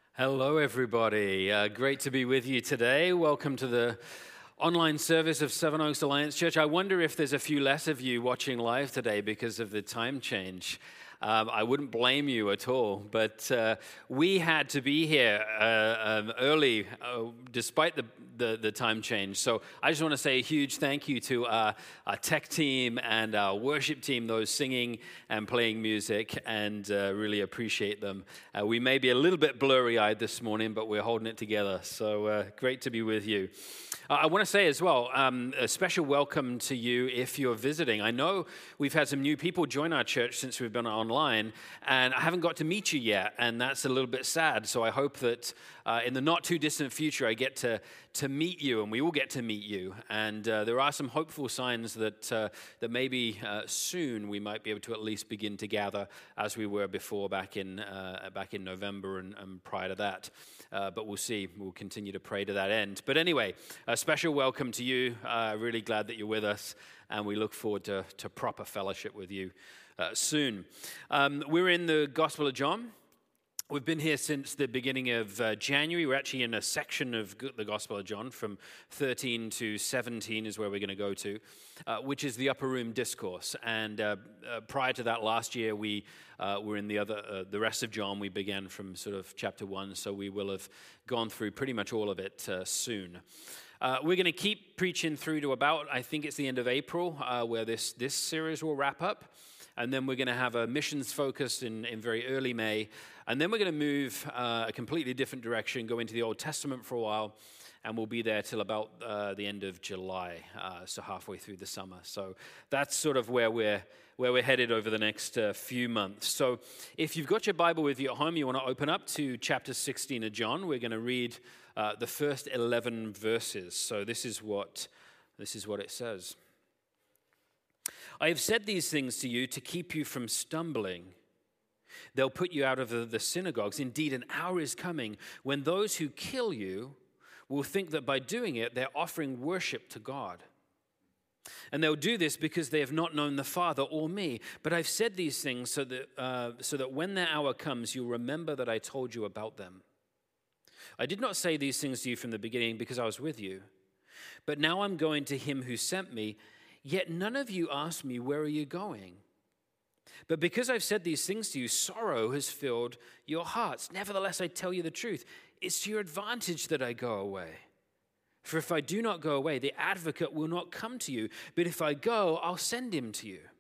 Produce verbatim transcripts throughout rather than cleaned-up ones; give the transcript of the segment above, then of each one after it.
Hello, everybody. Uh, great to be with you today. Welcome to the online service of Seven Oaks Alliance Church. I wonder if there's a few less of you watching live today because of the time change. Um, I wouldn't blame you at all, but uh, we had to be here uh, um, early uh, despite the, the, the time change. So I just want to say a huge thank you to our, our tech team and our worship team, those singing and playing music, and uh, really appreciate them. Uh, we may be a little bit blurry-eyed this morning, but we're holding it together. So uh, great to be with you. Uh, I want to say as well, um, a special welcome to you if you're visiting. I know we've had some new people join our church since we've been online, and I haven't got to meet you yet, and that's a little bit sad. So I hope that uh, in the not-too-distant future, I get to, to meet you, and we all get to meet you. And uh, there are some hopeful signs that, uh, that maybe uh, soon we might be able to at least begin to gather as we were before back in, uh, back in November and, and prior to that. Uh, but we'll see. We'll continue to pray to that end. But anyway, a special welcome to you. Uh, really glad that you're with us, and we look forward to, to proper fellowship with you uh, soon. Um, we're in the Gospel of John. We've been here since the beginning of uh, January. We're actually in a section of the Gospel of John from thirteen to seventeen is where we're going to go to, uh, which is the Upper Room Discourse. And uh, uh, prior to that, last year, we uh, were in the other, uh, the rest of John. We began from sort of chapter one, so we will have gone through pretty much all of it uh, soon. Uh, we're going to keep preaching through to about, I think it's the end of April, uh, where this, this series will wrap up. And then we're going to have a missions focus in, in very early May. And then we're going to move uh, a completely different direction, go into the Old Testament for a while, and we'll be there till about uh, the end of July, uh, so halfway through the summer. So that's sort of where we're where we're headed over the next uh, few months. So if you've got your Bible with you at home, you want to open up to chapter sixteen of John. We're going to read uh, the first eleven verses. So this is what this is what it says. I have said these things to you to keep you from stumbling. They'll put you out of the, the synagogues. Indeed, an hour is coming when those who kill you will think that by doing it, they're offering worship to God. And they'll do this because they have not known the Father or me. But I've said these things so that, uh, so that when their hour comes, you'll remember that I told you about them. I did not say these things to you from the beginning because I was with you. But now I'm going to him who sent me. Yet none of you asked me, where are you going? But because I've said these things to you, sorrow has filled your hearts. Nevertheless, I tell you the truth. It's to your advantage that I go away. For if I do not go away, the advocate will not come to you. But if I go, I'll send him to you.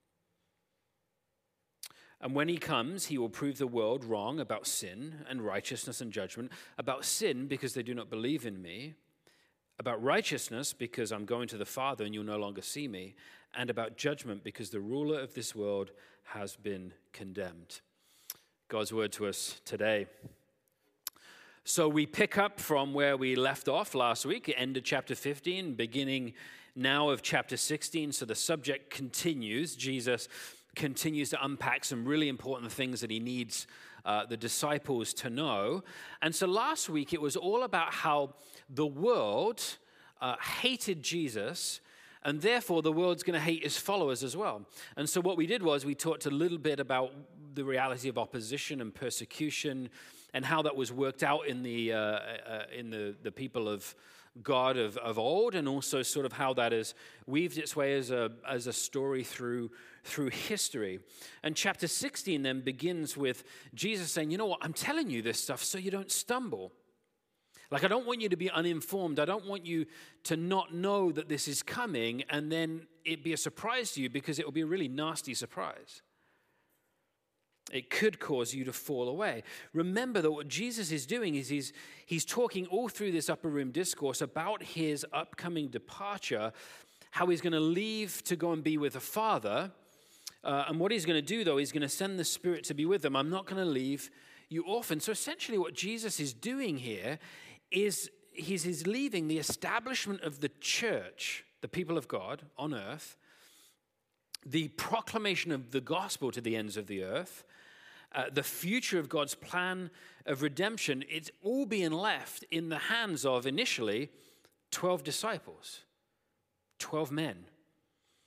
And when he comes, he will prove the world wrong about sin and righteousness and judgment. About sin, because they do not believe in me. About righteousness, because I'm going to the Father and you'll no longer see me, and about judgment, because the ruler of this world has been condemned. God's word to us today. So we pick up from where we left off last week, end of chapter fifteen, beginning now of chapter sixteen. So the subject continues. Jesus continues to unpack some really important things that he needs Uh, the disciples to know. And so last week it was all about how the world uh, hated Jesus, and therefore the world's going to hate his followers as well. And so what we did was we talked a little bit about the reality of opposition and persecution and how that was worked out in the uh, uh, in the, the people of God of, of old, and also sort of how that has weaved its way as a as a story through through history. And chapter sixteen then begins with Jesus saying, you know what, I'm telling you this stuff so you don't stumble. Like, I don't want you to be uninformed. I don't want you to not know that this is coming and then it be a surprise to you, because it will be a really nasty surprise. It could cause you to fall away. Remember that what Jesus is doing is he's, he's talking all through this upper room discourse about his upcoming departure, how he's going to leave to go and be with the Father. Uh, and what he's going to do, though, he's going to send the Spirit to be with them. I'm not going to leave you orphan. So essentially what Jesus is doing here is he's, he's leaving the establishment of the church, the people of God on earth, the proclamation of the gospel to the ends of the earth, uh, the future of God's plan of redemption. It's all being left in the hands of, initially, twelve disciples, twelve men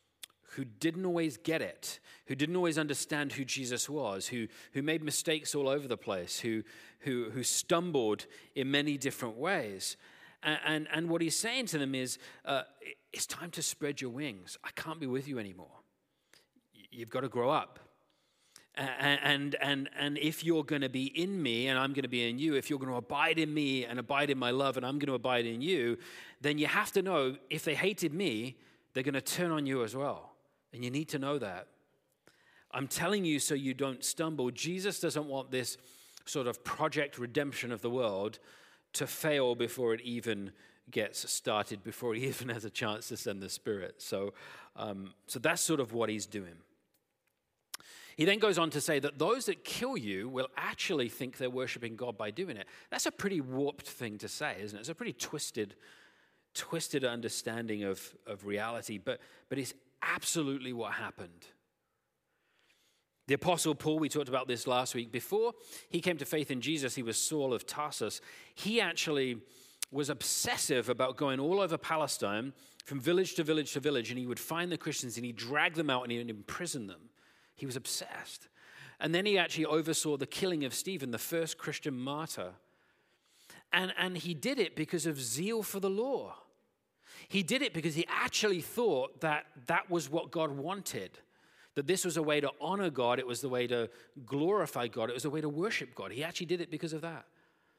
who didn't always get it, who didn't always understand who Jesus was, who, who made mistakes all over the place, who, who, who stumbled in many different ways. And, and, and what he's saying to them is, uh, it's time to spread your wings. I can't be with you anymore. You've got to grow up. And, and, and if you're going to be in me and I'm going to be in you, if you're going to abide in me and abide in my love and I'm going to abide in you, then you have to know if they hated me, they're going to turn on you as well. And you need to know that. I'm telling you so you don't stumble. Jesus doesn't want this sort of project redemption of the world to fail before it even gets started, before he even has a chance to send the Spirit. So, um, so that's sort of what he's doing. He then goes on to say that those that kill you will actually think they're worshiping God by doing it. That's a pretty warped thing to say, isn't it? It's a pretty twisted, twisted understanding of, of reality, but, but it's absolutely what happened. The Apostle Paul, we talked about this last week, before he came to faith in Jesus, he was Saul of Tarsus. He actually was obsessive about going all over Palestine from village to village to village, and he would find the Christians and he'd drag them out and he would imprison them. He was obsessed. And then he actually oversaw the killing of Stephen, the first Christian martyr. And, and he did it because of zeal for the law. He did it because he actually thought that that was what God wanted, that this was a way to honor God, it was the way to glorify God, it was a way to worship God. He actually did it because of that.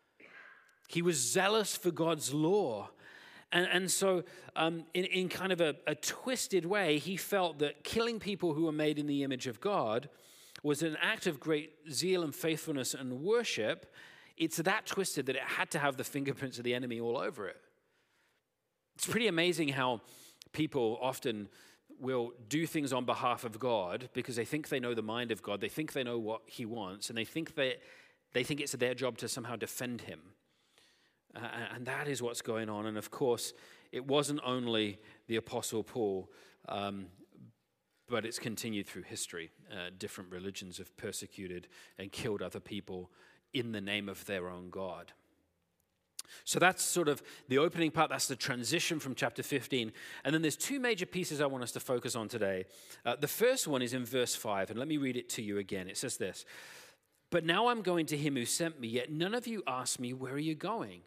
He was zealous for God's law. And, and so um, in, in kind of a, a twisted way, he felt that killing people who were made in the image of God was an act of great zeal and faithfulness and worship. It's that twisted that it had to have the fingerprints of the enemy all over it. It's pretty amazing how people often will do things on behalf of God because they think they know the mind of God, they think they know what he wants, and they think they, they think it's their job to somehow defend him. Uh, and that is what's going on. And of course, it wasn't only the Apostle Paul, um, but it's continued through history. Uh, different religions have persecuted and killed other people in the name of their own God. So that's sort of the opening part. That's the transition from chapter fifteen. And then there's two major pieces I want us to focus on today. Uh, the first one is in verse five, and let me read it to you again. It says this, "But now I'm going to him who sent me, yet none of you ask me, where are you going?"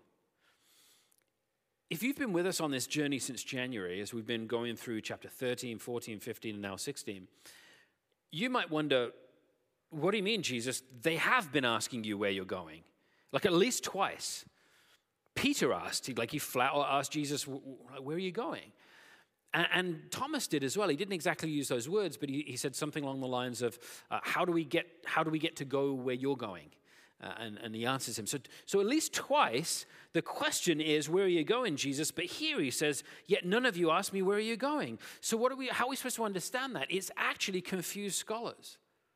If you've been with us on this journey since January, as we've been going through chapter thirteen, fourteen, fifteen, and now sixteen, you might wonder, what do you mean, Jesus? They have been asking you where you're going. Like at least twice. Peter asked, he, like he flat out asked Jesus, where are you going? And, and Thomas did as well. He didn't exactly use those words, but he, he said something along the lines of, uh, how do we get, how do we get to go where you're going? Uh, and, and he answers him. So, so at least twice, the question is, where are you going, Jesus? But here he says, yet none of you ask me, where are you going? So what are we, how are we supposed to understand that? It's actually confused scholars.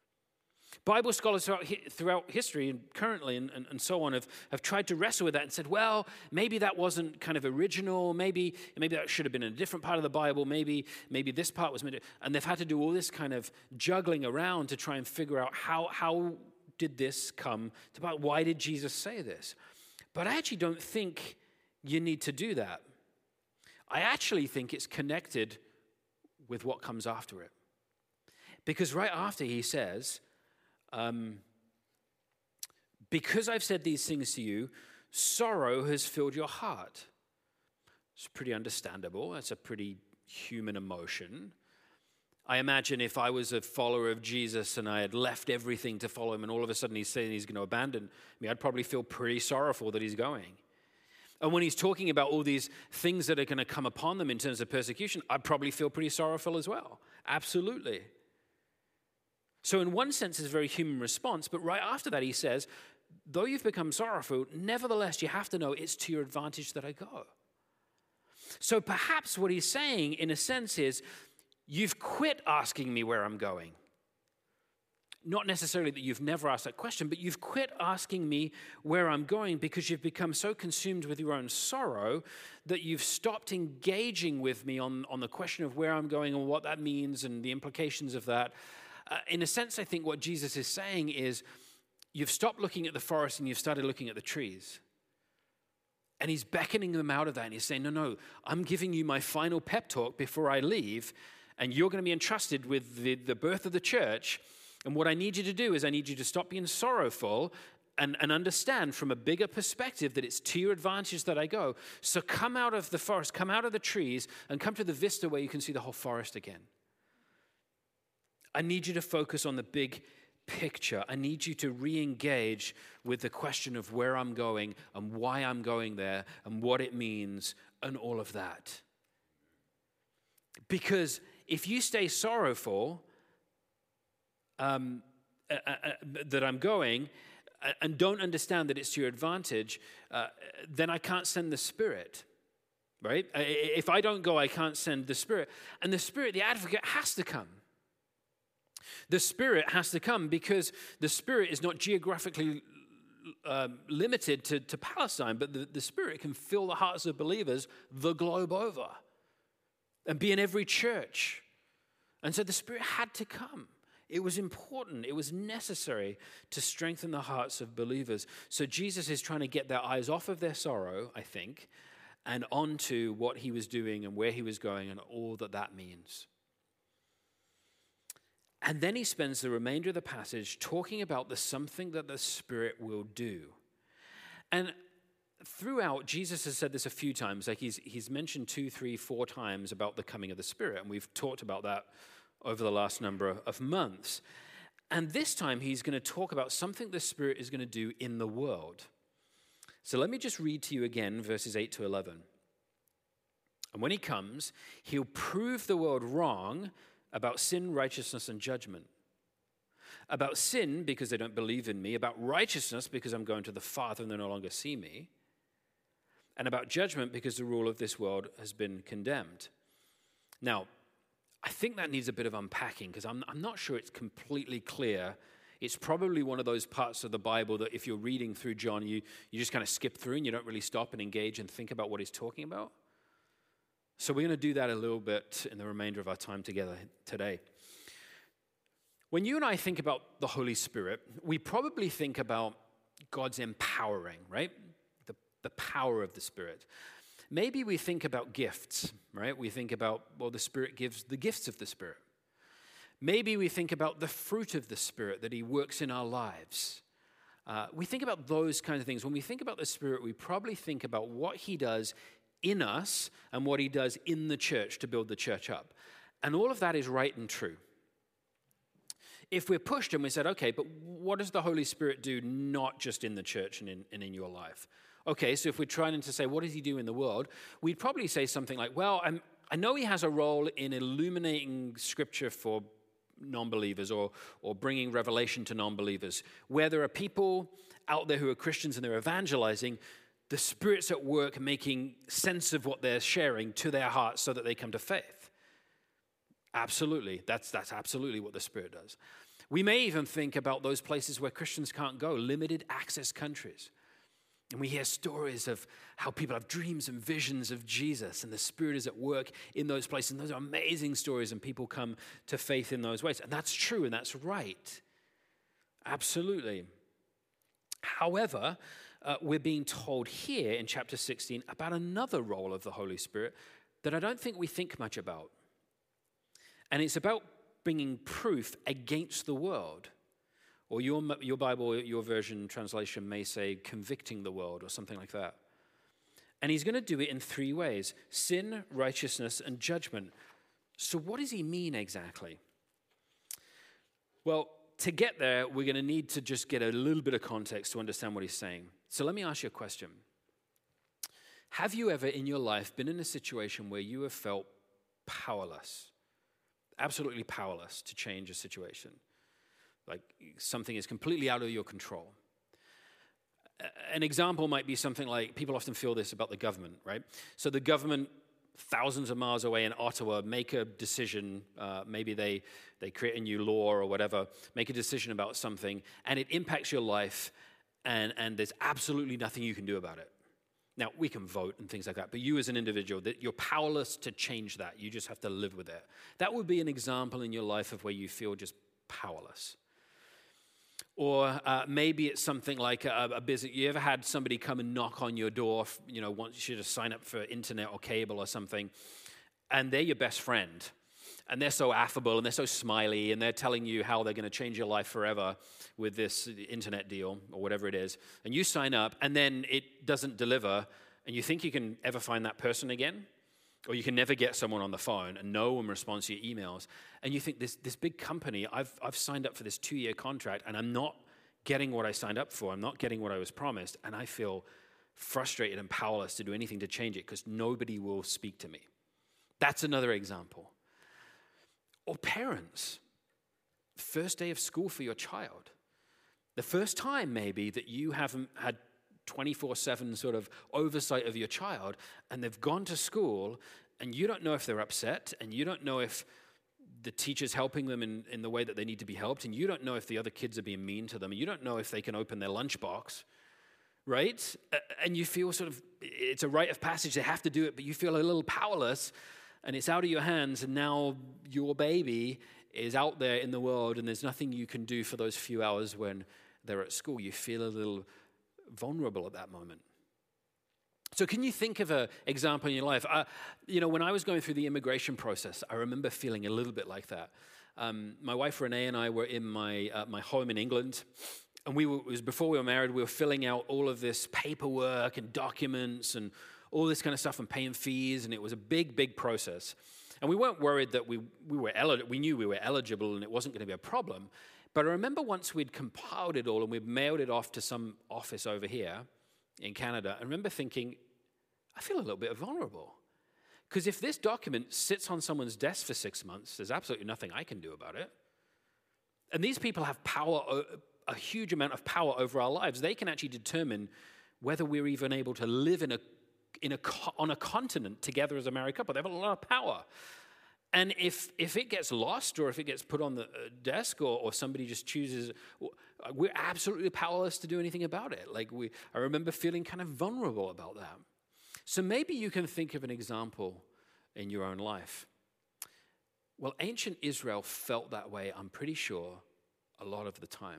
Bible scholars throughout, throughout history and currently and, and, and so on have, have tried to wrestle with that and said, well, maybe that wasn't kind of original. Maybe maybe that should have been in a different part of the Bible. Maybe maybe this part was meant to, and they've had to do all this kind of juggling around to try and figure out how how did this come to pass? Why did Jesus say this? But I actually don't think you need to do that. I actually think it's connected with what comes after it. Because right after he says, um, because I've said these things to you, sorrow has filled your heart. It's pretty understandable. That's a pretty human emotion. I imagine if I was a follower of Jesus and I had left everything to follow him and all of a sudden he's saying he's going to abandon me, I'd probably feel pretty sorrowful that he's going. And when he's talking about all these things that are going to come upon them in terms of persecution, I'd probably feel pretty sorrowful as well. Absolutely. So in one sense, it's a very human response, but right after that he says, though you've become sorrowful, nevertheless you have to know it's to your advantage that I go. So perhaps what he's saying in a sense is, you've quit asking me where I'm going. Not necessarily that you've never asked that question, but you've quit asking me where I'm going because you've become so consumed with your own sorrow that you've stopped engaging with me on, on the question of where I'm going and what that means and the implications of that. Uh, in a sense, I think what Jesus is saying is you've stopped looking at the forest and you've started looking at the trees. And he's beckoning them out of that and he's saying, no, no, I'm giving you my final pep talk before I leave. And you're going to be entrusted with the, the birth of the church. And what I need you to do is I need you to stop being sorrowful and, and understand from a bigger perspective that it's to your advantage that I go. So come out of the forest, come out of the trees, and come to the vista where you can see the whole forest again. I need you to focus on the big picture. I need you to re-engage with the question of where I'm going and why I'm going there and what it means and all of that. Because if you stay sorrowful um, uh, uh, that I'm going uh, and don't understand that it's to your advantage, uh, then I can't send the Spirit, right? If I don't go, I can't send the Spirit. And the Spirit, the advocate, has to come. The Spirit has to come because the Spirit is not geographically um, limited to, to Palestine, but the, the Spirit can fill the hearts of believers the globe over and be in every church. And so the Spirit had to come. It was important. It was necessary to strengthen the hearts of believers. So Jesus is trying to get their eyes off of their sorrow, I think, and onto what he was doing and where he was going and all that that means. And then he spends the remainder of the passage talking about the something that the Spirit will do. And throughout, Jesus has said this a few times. Like he's, he's mentioned two, three, four times about the coming of the Spirit. And we've talked about that over the last number of months. And this time he's going to talk about something the Spirit is going to do in the world. So let me just read to you again verses eight to eleven. And when he comes, he'll prove the world wrong about sin, righteousness, and judgment. About sin, because they don't believe in me. About righteousness, because I'm going to the Father and they no longer see me. And about judgment, because the rule of this world has been condemned. Now, I think that needs a bit of unpacking, because I'm, I'm not sure it's completely clear. It's probably one of those parts of the Bible that if you're reading through John, you, you just kind of skip through and you don't really stop and engage and think about what he's talking about. So we're going to do that a little bit in the remainder of our time together today. When you and I think about the Holy Spirit, we probably think about God's empowering, right? The, the power of the Spirit. Maybe we think about gifts, right? We think about, well, the Spirit gives the gifts of the Spirit. Maybe we think about the fruit of the Spirit that he works in our lives. Uh, we think about those kinds of things. When we think about the Spirit, we probably think about what he does in us and what he does in the church to build the church up. And all of that is right and true. If we're pushed and we said, okay, but what does the Holy Spirit do not just in the church and in, and in your life? Okay, so if we're trying to say, what does he do in the world? We'd probably say something like, well, I'm, I know he has a role in illuminating Scripture for non-believers or, or bringing revelation to non-believers. Where there are people out there who are Christians and they're evangelizing, the Spirit's at work making sense of what they're sharing to their hearts so that they come to faith. Absolutely. That's, that's absolutely what the Spirit does. We may even think about those places where Christians can't go, limited access countries. And we hear stories of how people have dreams and visions of Jesus, and the Spirit is at work in those places. And those are amazing stories, and people come to faith in those ways. And that's true, and that's right. Absolutely. However, uh, we're being told here in chapter sixteen about another role of the Holy Spirit that I don't think we think much about. And it's about bringing proof against the world. Or your, your Bible, your version translation may say convicting the world or something like that. And he's going to do it in three ways: sin, righteousness, and judgment. So what does he mean exactly? Well, to get there, we're going to need to just get a little bit of context to understand what he's saying. So let me ask you a question. Have you ever in your life been in a situation where you have felt powerless, absolutely powerless to change a situation? Like something is completely out of your control. An example might be something like, people often feel this about the government, right? So the government, thousands of miles away in Ottawa, make a decision, uh, maybe they, they create a new law or whatever, make a decision about something, and it impacts your life, and, and there's absolutely nothing you can do about it. Now, we can vote and things like that, but you as an individual, that you're powerless to change that. You just have to live with it. That would be an example in your life of where you feel just powerless. Or uh, maybe it's something like a, a business. You ever had somebody come and knock on your door, you know, wants you to sign up for internet or cable or something, and they're your best friend. and they're so affable and they're so smiley and they're telling you how they're going to change your life forever with this internet deal or whatever it is, and you sign up and then it doesn't deliver, and you think you can ever find that person again, or you can never get someone on the phone and no one responds to your emails, and you think this this big company, I've I've signed up for this two-year contract and I'm not getting what I signed up for, I'm not getting what I was promised, and I feel frustrated and powerless to do anything to change it because nobody will speak to me. That's another example. Or parents, first day of school for your child. The first time maybe that you haven't had twenty-four seven sort of oversight of your child, and they've gone to school, and you don't know if they're upset, and you don't know if the teacher's helping them in, in the way that they need to be helped, and you don't know if the other kids are being mean to them, and you don't know if they can open their lunchbox, right? And you feel sort of, it's a rite of passage, they have to do it, but you feel a little powerless, and it's out of your hands, and now your baby is out there in the world, and there's nothing you can do for those few hours when they're at school. You feel a little vulnerable at that moment. So can you think of an example in your life? Uh, you know, when I was going through the immigration process, I remember feeling a little bit like that. Um, my wife Renee and I were in my uh, my home in England, and we were, it was before we were married. We were filling out all of this paperwork and documents and all this kind of stuff and paying fees, and it was a big, big process. And we weren't worried that we we were eligible. We knew we were eligible, and it wasn't going to be a problem. But I remember once we'd compiled it all and we'd mailed it off to some office over here in Canada, I remember thinking, I feel a little bit vulnerable. Because if this document sits on someone's desk for six months, there's absolutely nothing I can do about it. And these people have power, a huge amount of power over our lives. They can actually determine whether we're even able to live in a, in a, on a continent together as a married couple. They have a lot of power. And if if it gets lost or if it gets put on the desk or, or somebody just chooses, we're absolutely powerless to do anything about it. Like we, I remember feeling kind of vulnerable about that. So maybe you can think of an example in your own life. Well, ancient Israel felt that way, I'm pretty sure, a lot of the time.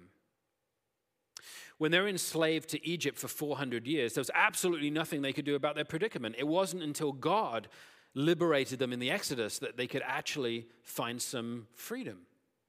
When they were enslaved to Egypt for four hundred years, there was absolutely nothing they could do about their predicament. It wasn't until God liberated them in the Exodus that they could actually find some freedom.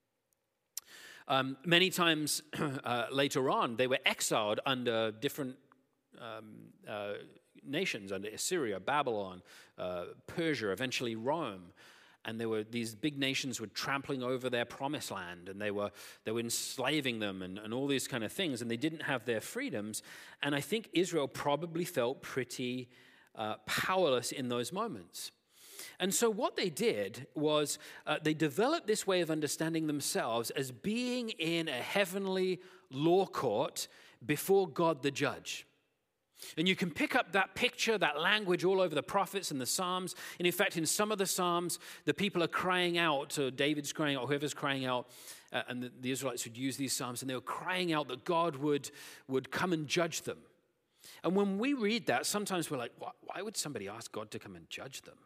Um, many times uh, later on, they were exiled under different um, uh, nations, under Assyria, Babylon, uh, Persia, eventually Rome. And there were these big nations were trampling over their promised land, and they were they were enslaving them and, and all these kind of things, and they didn't have their freedoms. And I think Israel probably felt pretty uh, powerless in those moments. And so what they did was uh, they developed this way of understanding themselves as being in a heavenly law court before God the judge. And you can pick up that picture, that language all over the prophets and the Psalms. And in fact, in some of the Psalms, the people are crying out, or David's crying out, whoever's crying out, uh, and the, the Israelites would use these Psalms, and they were crying out that God would, would come and judge them. And when we read that, sometimes we're like, why, why would somebody ask God to come and judge them?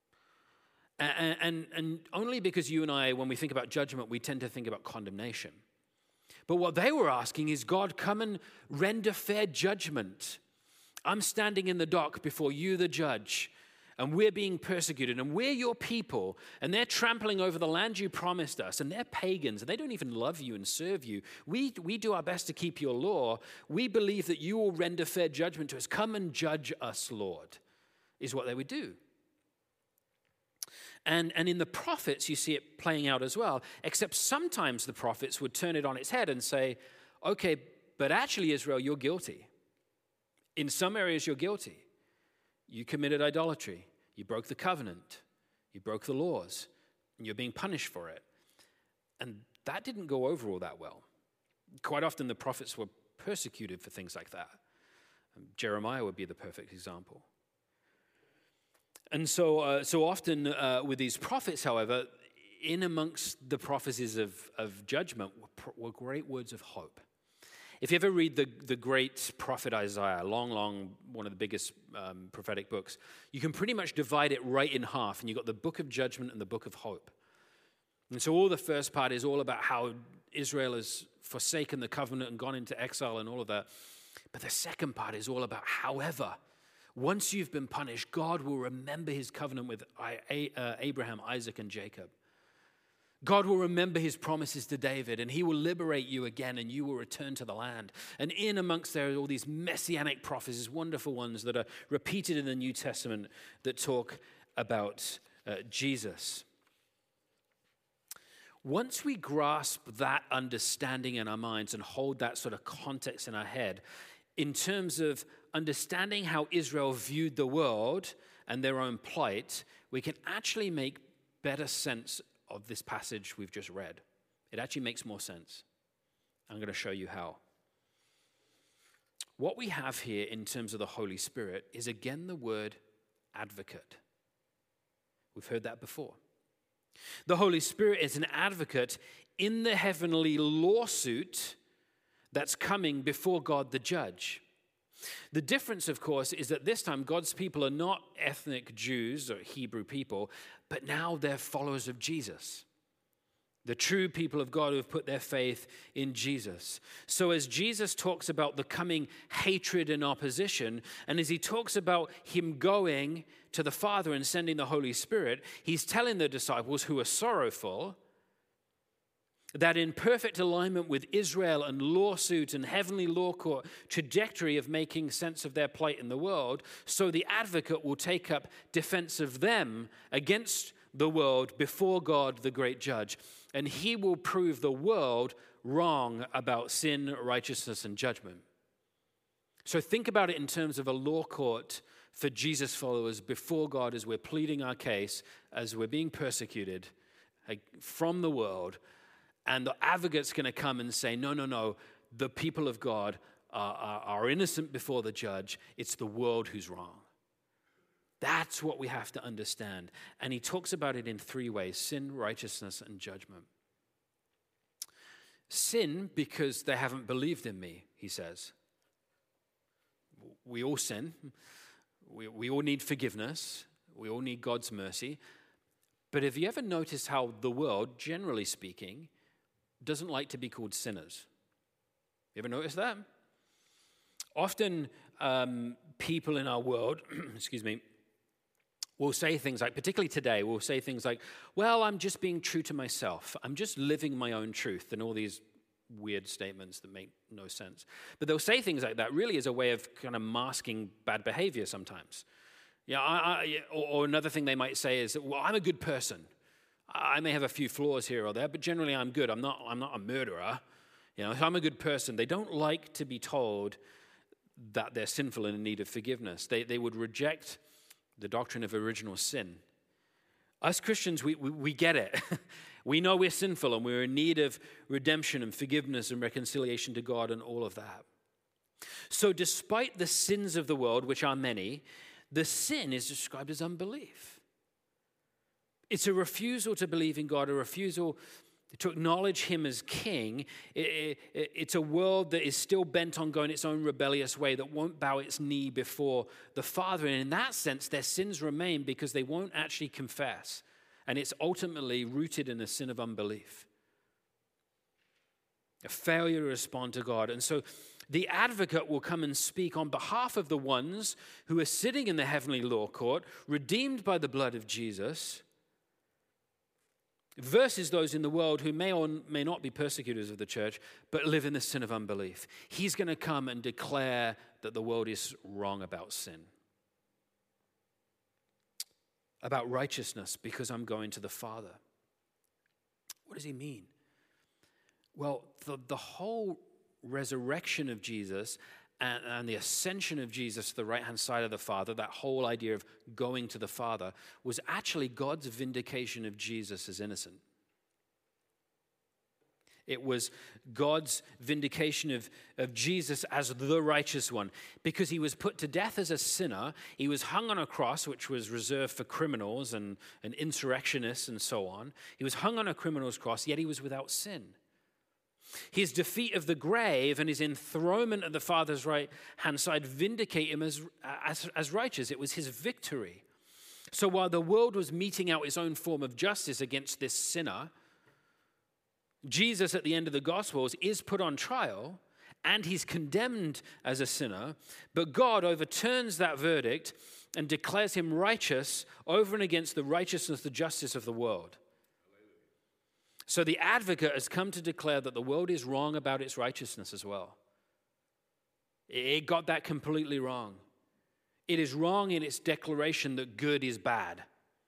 And, and, and only because you and I, when we think about judgment, we tend to think about condemnation. But what they were asking is, God, come and render fair judgment. I'm standing in the dock before you, the judge, and we're being persecuted, and we're your people, and they're trampling over the land you promised us, and they're pagans, and they don't even love you and serve you. We, we do our best to keep your law. We believe that you will render fair judgment to us. Come and judge us, Lord, is what they would do. And, and in the prophets, you see it playing out as well, except sometimes the prophets would turn it on its head and say, okay, but actually, Israel, you're guilty. In some areas, you're guilty. You committed idolatry. You broke the covenant. You broke the laws. And you're being punished for it. And that didn't go over all that well. Quite often, the prophets were persecuted for things like that. Jeremiah would be the perfect example. And so, uh, so often uh, with these prophets, however, in amongst the prophecies of, of judgment were, were great words of hope. If you ever read the, the great prophet Isaiah, long, long, one of the biggest um, prophetic books, you can pretty much divide it right in half, and you've got the book of judgment and the book of hope. And so all the first part is all about how Israel has forsaken the covenant and gone into exile and all of that. But the second part is all about, however, once you've been punished, God will remember his covenant with Abraham, Isaac, and Jacob. God will remember his promises to David, and he will liberate you again, and you will return to the land. And in amongst there are all these messianic prophecies, wonderful ones that are repeated in the New Testament that talk about uh, Jesus. Once we grasp that understanding in our minds and hold that sort of context in our head, in terms of understanding how Israel viewed the world and their own plight, we can actually make better sense of this passage we've just read. It actually makes more sense. I'm going to show you how. What we have here in terms of the Holy Spirit is again the word advocate. We've heard that before. The Holy Spirit is an advocate in the heavenly lawsuit that's coming before God the judge. The difference, of course, is that this time God's people are not ethnic Jews or Hebrew people, but now they're followers of Jesus. The true people of God who have put their faith in Jesus. So as Jesus talks about the coming hatred and opposition, and as he talks about him going to the Father and sending the Holy Spirit, he's telling the disciples who are sorrowful that in perfect alignment with Israel and lawsuit and heavenly law court trajectory of making sense of their plight in the world, so the advocate will take up defense of them against the world before God, the great judge. And he will prove the world wrong about sin, righteousness, and judgment. So think about it in terms of a law court for Jesus followers before God as we're pleading our case, as we're being persecuted from the world. And the advocate's going to come and say, no, no, no, the people of God are, are, are innocent before the judge. It's the world who's wrong. That's what we have to understand. And he talks about it in three ways: sin, righteousness, and judgment. Sin, because they haven't believed in me, he says. We all sin. We, we all need forgiveness. We all need God's mercy. But have you ever noticed how the world, generally speaking, doesn't like to be called sinners? You ever notice that? Often um, people in our world, excuse me, will say things like, particularly today, will say things like, well, I'm just being true to myself. I'm just living my own truth, and all these weird statements that make no sense. But they'll say things like that really as a way of kind of masking bad behavior sometimes. Yeah, I, I, or, or another thing they might say is, well, I'm a good person. I may have a few flaws here or there, but generally I'm good. I'm not, I'm not a murderer. You know, so I'm a good person. They don't like to be told that they're sinful and in need of forgiveness. They, they would reject the doctrine of original sin. Us Christians, we, we, we get it. We know we're sinful and we're in need of redemption and forgiveness and reconciliation to God and all of that. So despite the sins of the world, which are many, the sin is described as unbelief. It's a refusal to believe in God, a refusal to acknowledge him as king. It, it, it's a world that is still bent on going its own rebellious way, that won't bow its knee before the Father. And in that sense, their sins remain because they won't actually confess. And it's ultimately rooted in a sin of unbelief, a failure to respond to God. And so the advocate will come and speak on behalf of the ones who are sitting in the heavenly law court, redeemed by the blood of Jesus, versus those in the world who may or may not be persecutors of the church, but live in the sin of unbelief. He's going to come and declare that the world is wrong about sin, about righteousness, because I'm going to the Father. What does he mean? Well, the, the whole resurrection of Jesus and, and the ascension of Jesus to the right-hand side of the Father, that whole idea of going to the Father, was actually God's vindication of Jesus as innocent. It was God's vindication of, of Jesus as the righteous one. Because he was put to death as a sinner, he was hung on a cross, which was reserved for criminals and, and insurrectionists and so on. He was hung on a criminal's cross, yet he was without sin. His defeat of the grave and his enthronement at the Father's right-hand side vindicate him as, as, as righteous. It was his victory. So while the world was meting out its own form of justice against this sinner, Jesus at the end of the Gospels is put on trial and he's condemned as a sinner, but God overturns that verdict and declares him righteous over and against the righteousness, the justice of the world. So the advocate has come to declare that the world is wrong about its righteousness as well. It got that completely wrong. It is wrong in its declaration that good is bad.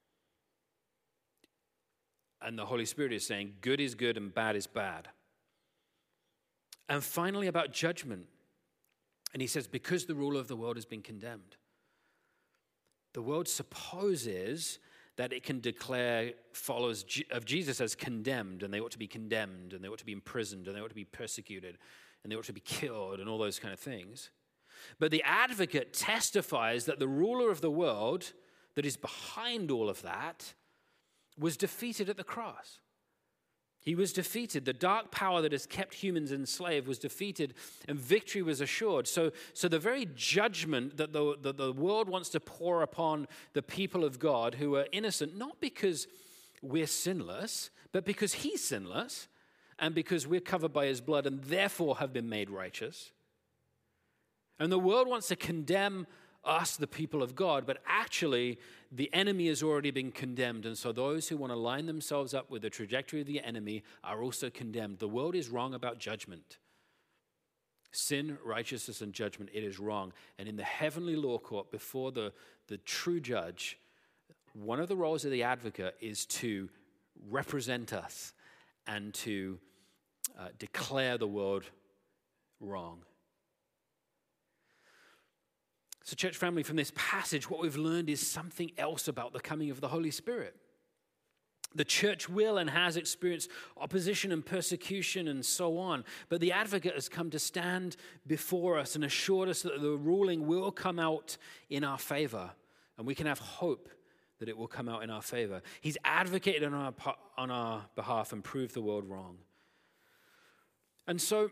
And the Holy Spirit is saying good is good and bad is bad. And finally, about judgment. And he says, because the ruler of the world has been condemned. The world supposes that it can declare followers of Jesus as condemned, and they ought to be condemned, and they ought to be imprisoned, and they ought to be persecuted, and they ought to be killed, and all those kind of things. But the advocate testifies that the ruler of the world that is behind all of that was defeated at the cross. He was defeated. The dark power that has kept humans enslaved was defeated, and victory was assured. So, so the very judgment that the, that the world wants to pour upon the people of God who are innocent, not because we're sinless, but because he's sinless, and because we're covered by his blood and therefore have been made righteous. And the world wants to condemn us, the people of God, but actually the enemy has already been condemned. And so those who want to line themselves up with the trajectory of the enemy are also condemned. The world is wrong about judgment. Sin, righteousness, and judgment, it is wrong. And in the heavenly law court, before the, the true judge, one of the roles of the advocate is to represent us and to uh, declare the world wrong. So, church family, from this passage, what we've learned is something else about the coming of the Holy Spirit. The church will and has experienced opposition and persecution and so on, but the advocate has come to stand before us and assured us that the ruling will come out in our favor, and we can have hope that it will come out in our favor. He's advocated on our, on our behalf and proved the world wrong. And so,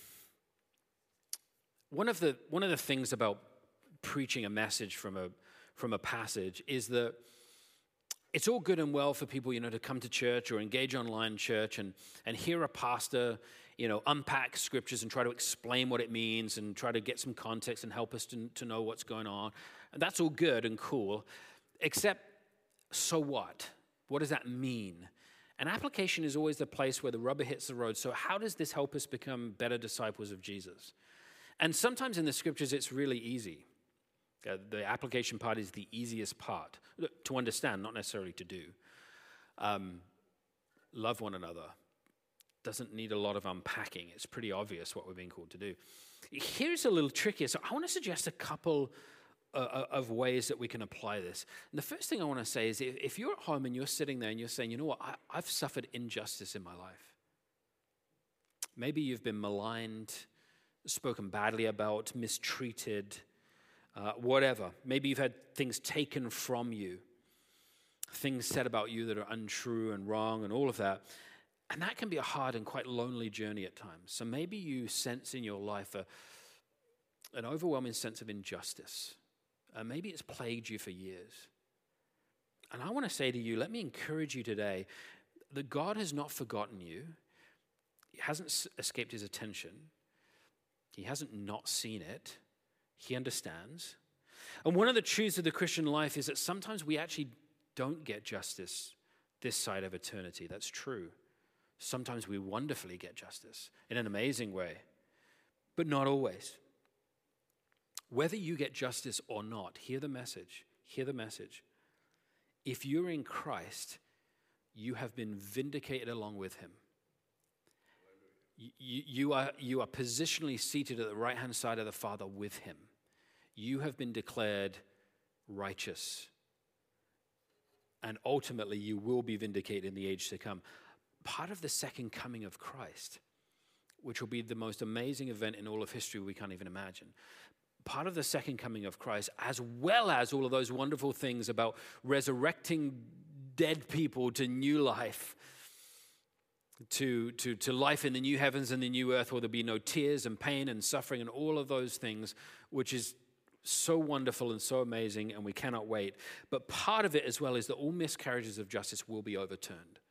one of the, one of the things about preaching a message from a from a passage is that it's all good and well for people, you know, to come to church or engage online church and and hear a pastor, you know, unpack scriptures and try to explain what it means and try to get some context and help us to, to know what's going on. And that's all good and cool, except so what? What does that mean? An application is always the place where the rubber hits the road. So how does this help us become better disciples of Jesus? And sometimes in the scriptures, it's really easy. Uh, the application part is the easiest part to understand, not necessarily to do. Um, love one another. Doesn't need a lot of unpacking. It's pretty obvious what we're being called to do. Here's a little trickier. So I want to suggest a couple uh, of ways that we can apply this. And the first thing I want to say is if, if you're at home and you're sitting there and you're saying, you know what, I, I've suffered injustice in my life. Maybe you've been maligned, spoken badly about, mistreated, Uh, whatever. Maybe you've had things taken from you, things said about you that are untrue and wrong and all of that. And that can be a hard and quite lonely journey at times. So maybe you sense in your life a, an overwhelming sense of injustice. Uh, maybe it's plagued you for years. And I want to say to you, let me encourage you today that God has not forgotten you. He hasn't escaped his attention. He hasn't not seen it. He understands. And one of the truths of the Christian life is that sometimes we actually don't get justice this side of eternity. That's true. Sometimes we wonderfully get justice in an amazing way, but not always. Whether you get justice or not, hear the message. Hear the message. If you're in Christ, you have been vindicated along with him. You, you, are, you are positionally seated at the right-hand side of the Father with him. You have been declared righteous. And ultimately, you will be vindicated in the age to come. Part of the second coming of Christ, which will be the most amazing event in all of history we can't even imagine. Part of the second coming of Christ, as well as all of those wonderful things about resurrecting dead people to new life, To, to, to life in the new heavens and the new earth where there'll be no tears and pain and suffering and all of those things, which is so wonderful and so amazing, and we cannot wait. But part of it as well is that all miscarriages of justice will be overturned.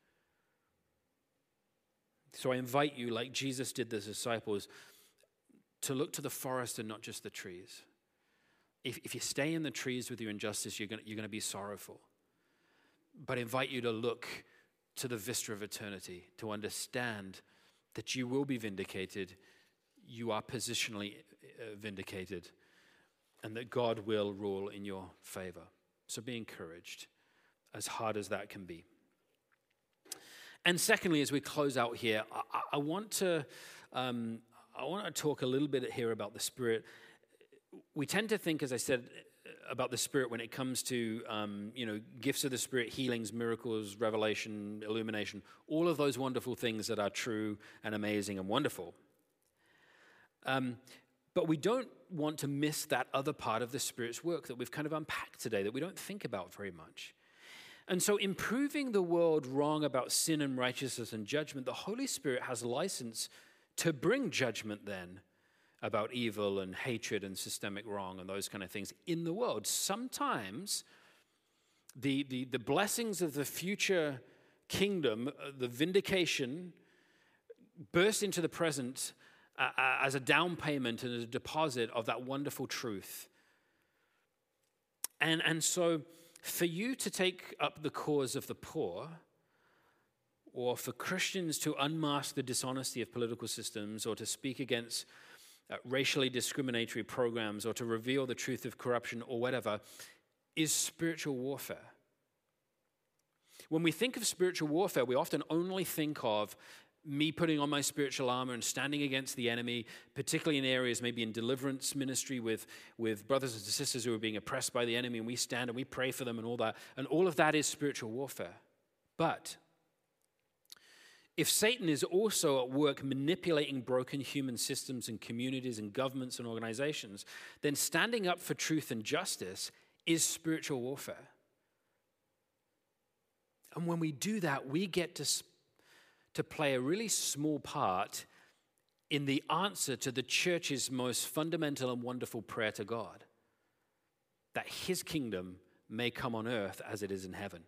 So I invite you, like Jesus did the disciples, to look to the forest and not just the trees. If, if you stay in the trees with your injustice, you're going you're going to be sorrowful. But I invite you to look to the vista of eternity, to understand that you will be vindicated, you are positionally uh, vindicated, and that God will rule in your favor. So be encouraged, as hard as that can be. And secondly, as we close out here, I, I want to um, I want to talk a little bit here about the Spirit. We tend to think, as I said, about the Spirit when it comes to um, you know gifts of the Spirit, healings, miracles, revelation, illumination, all of those wonderful things that are true and amazing and wonderful. Um, but we don't want to miss that other part of the Spirit's work that we've kind of unpacked today, that we don't think about very much. And so in proving the world wrong about sin and righteousness and judgment, the Holy Spirit has license to bring judgment then about evil and hatred and systemic wrong and those kind of things in the world. Sometimes the, the, the blessings of the future kingdom, the vindication, burst into the present uh, as a down payment and a deposit of that wonderful truth. And, and so for you to take up the cause of the poor, or for Christians to unmask the dishonesty of political systems, or to speak against uh, racially discriminatory programs, or to reveal the truth of corruption, or whatever, is spiritual warfare. When we think of spiritual warfare, we often only think of me putting on my spiritual armor and standing against the enemy, particularly in areas maybe in deliverance ministry with, with brothers and sisters who are being oppressed by the enemy, and we stand and we pray for them and all that. And all of that is spiritual warfare. But if Satan is also at work manipulating broken human systems and communities and governments and organizations, then standing up for truth and justice is spiritual warfare. And when we do that, we get to sp- to play a really small part in the answer to the church's most fundamental and wonderful prayer to God, that his kingdom may come on earth as it is in heaven.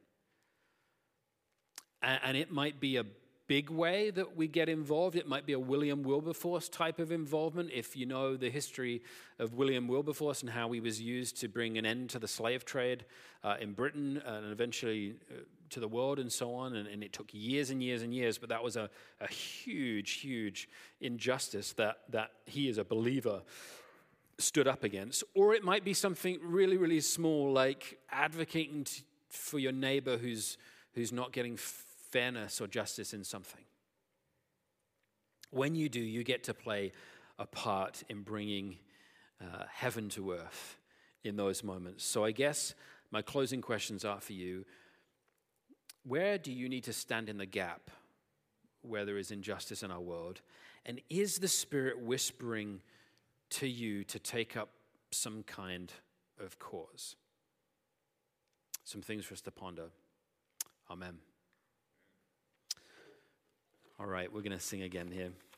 And, and it might be a big way that we get involved. It might be a William Wilberforce type of involvement, if you know the history of William Wilberforce and how he was used to bring an end to the slave trade uh, in Britain and eventually uh, to the world and so on. And, and it took years and years and years, but that was a, a huge, huge injustice that, that he as a believer stood up against. Or it might be something really, really small, like advocating t- for your neighbor who's who's not getting fairness or justice in something. When you do, you get to play a part in bringing uh, heaven to earth in those moments. So I guess my closing questions are for you. Where do you need to stand in the gap where there is injustice in our world? And is the Spirit whispering to you to take up some kind of cause? Some things for us to ponder. Amen. All right, we're going to sing again here.